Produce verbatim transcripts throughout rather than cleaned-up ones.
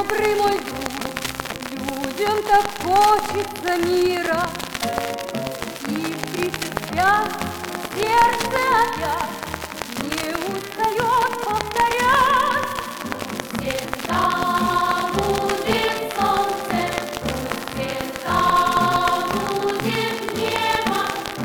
добрый мой друг, людям так хочется мира. И присыпя сердце опять не устает повторять. Всегда будет солнце, всегда будет небо,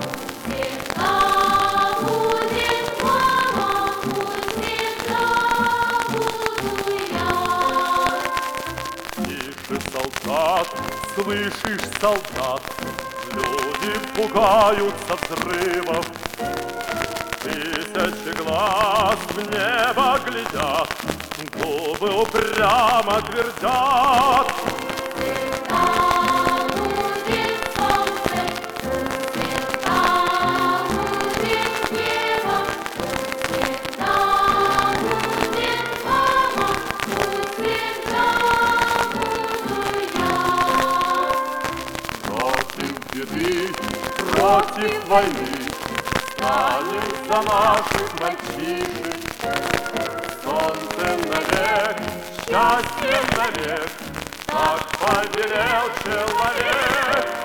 всегда будет мама, всегда буду я. Тише, солдат, слышишь, солдат, люди пугаются взрывов. Тысячи глаз в небо глядят, губы упрямо твердят. Всегда будет солнце, всегда будет небо, всегда будет мама, всегда буду я. Против беды, против войны станем за наших мальчишек. Солнце навек, счастье навек, так повелел человек.